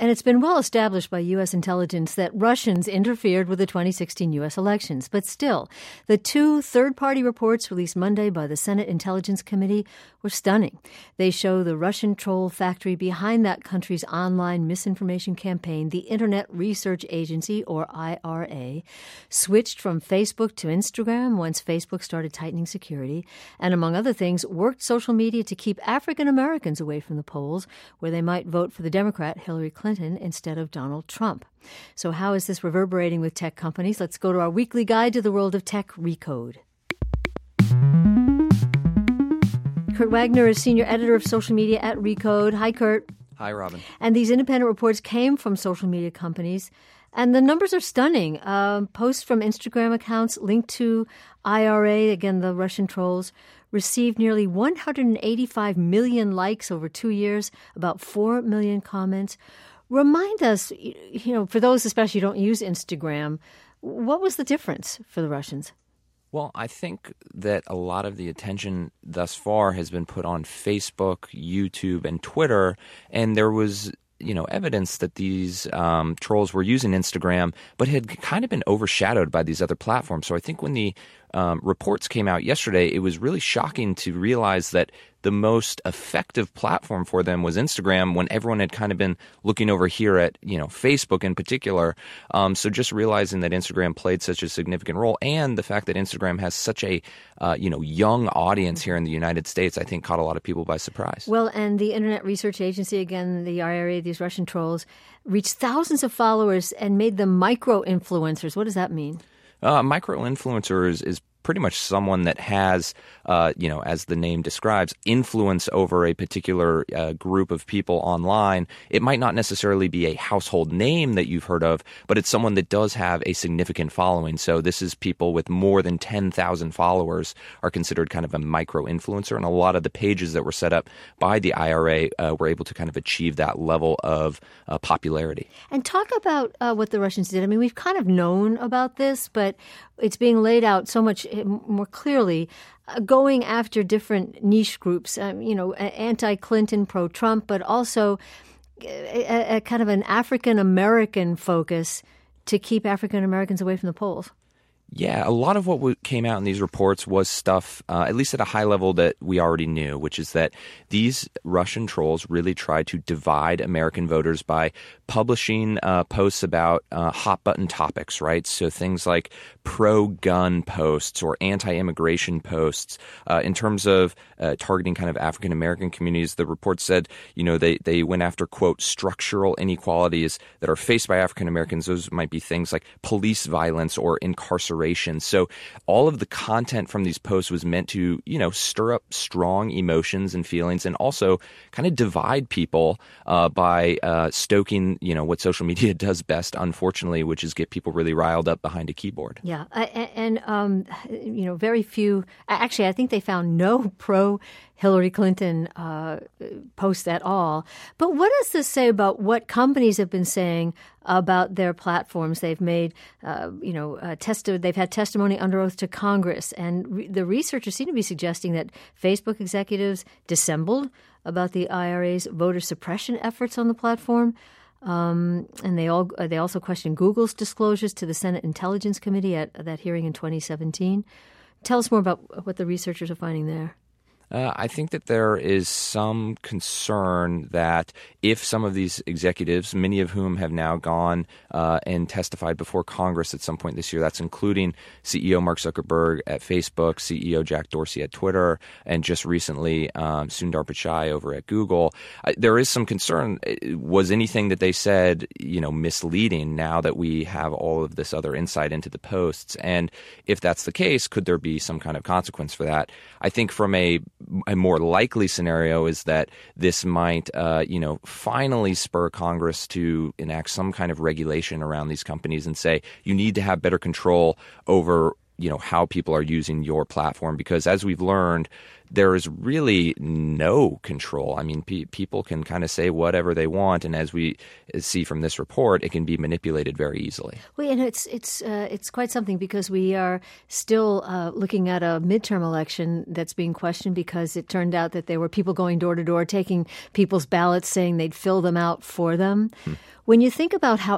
And it's been well established by U.S. intelligence that Russians interfered with the 2016 U.S. elections. But still, the two third-party reports released Monday by the Senate Intelligence Committee were stunning. They show the Russian troll factory behind that country's online misinformation campaign, the Internet Research Agency, or IRA, switched from Facebook to Instagram once Facebook started tightening security, and among other things, worked social media to keep African Americans away from the polls, where they might vote for the Democrat Hillary Clinton instead of Donald Trump. So how is this reverberating with tech companies? Let's go to our weekly guide to the world of tech, Recode. Kurt Wagner is senior editor of social media at Recode. Hi, Kurt. Hi, Robin. And these independent reports came from social media companies, and the numbers are stunning. Posts from Instagram accounts linked to IRA, again, the Russian trolls, received nearly 185 million likes over 2 years, about 4 million comments. Remind us, for those especially who don't use Instagram, what was the difference for the Russians? Well, I think that a lot of the attention thus far has been put on Facebook, YouTube, and Twitter, and there was evidence that these trolls were using Instagram, but had kind of been overshadowed by these other platforms. So I think when the reports came out yesterday, it was really shocking to realize that the most effective platform for them was Instagram, when everyone had kind of been looking over here at, Facebook in particular. So just realizing that Instagram played such a significant role, and the fact that Instagram has such a, young audience here in the United States, I think caught a lot of people by surprise. Well, and the Internet Research Agency, again, the IRA, these Russian trolls, reached thousands of followers and made them micro-influencers. What does that mean? Micro-influencer is pretty much someone that has, as the name describes, influence over a particular group of people online. It might not necessarily be a household name that you've heard of, but it's someone that does have a significant following. So this is people with more than 10,000 followers are considered kind of a micro-influencer. And a lot of the pages that were set up by the IRA were able to kind of achieve that level of popularity. And talk about what the Russians did. I mean, we've kind of known about this, but it's being laid out so much more clearly, going after different niche groups, anti-Clinton, pro-Trump, but also a kind of an African-American focus to keep African-Americans away from the polls. Yeah, a lot of what came out in these reports was stuff, at least at a high level, that we already knew, which is that these Russian trolls really tried to divide American voters by publishing posts about hot-button topics, right? So things like pro-gun posts or anti-immigration posts. In terms of targeting kind of African-American communities, the report said, they went after, quote, structural inequalities that are faced by African-Americans. Those might be things like police violence or incarceration. So all of the content from these posts was meant to, stir up strong emotions and feelings, and also kind of divide people by stoking, what social media does best, unfortunately, which is get people really riled up behind a keyboard. Yeah. And very few – actually, I think they found no pro-Hillary Clinton posts at all. But what does this say about what companies have been saying about their platforms? They've made, they've had testimony under oath to Congress. And the researchers seem to be suggesting that Facebook executives dissembled about the IRA's voter suppression efforts on the platform. And they also questioned Google's disclosures to the Senate Intelligence Committee at that hearing in 2017. Tell us more about what the researchers are finding there. I think that there is some concern that if some of these executives, many of whom have now gone and testified before Congress at some point this year, that's including CEO Mark Zuckerberg at Facebook, CEO Jack Dorsey at Twitter, and just recently Sundar Pichai over at Google, there is some concern. Was anything that they said, misleading now that we have all of this other insight into the posts? And if that's the case, could there be some kind of consequence for that? I think from a more likely scenario is that this might, finally spur Congress to enact some kind of regulation around these companies and say you need to have better control over how people are using your platform, because as we've learned, there is really no control. I mean, people can kind of say whatever they want, and as we see from this report, it can be manipulated very easily. Well, and it's quite something, because we are still looking at a midterm election that's being questioned because it turned out that there were people going door to door taking people's ballots, saying they'd fill them out for them. When you think about how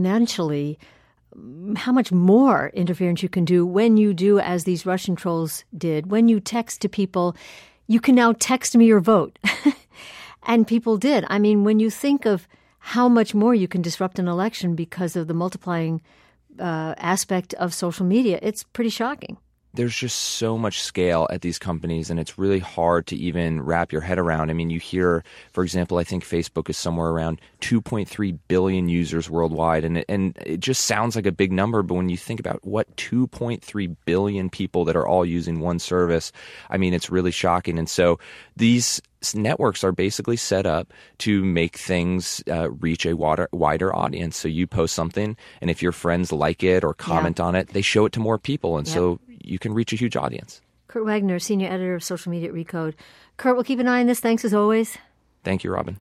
much more interference you can do when you do as these Russian trolls did. When you text to people, you can now text me your vote. And people did. I mean, when you think of how much more you can disrupt an election because of the multiplying aspect of social media, it's pretty shocking. There's just so much scale at these companies, and it's really hard to even wrap your head around. I mean, you hear, for example, I think Facebook is somewhere around 2.3 billion users worldwide, and it just sounds like a big number, but when you think about 2.3 billion people that are all using one service, I mean, it's really shocking. And so these networks are basically set up to make things reach a wider audience. So you post something, and if your friends like it or comment on it, they show it to more people, and so you can reach a huge audience. Kurt Wagner, Senior Editor of Social Media at Recode. Kurt, we'll keep an eye on this. Thanks as always. Thank you, Robin.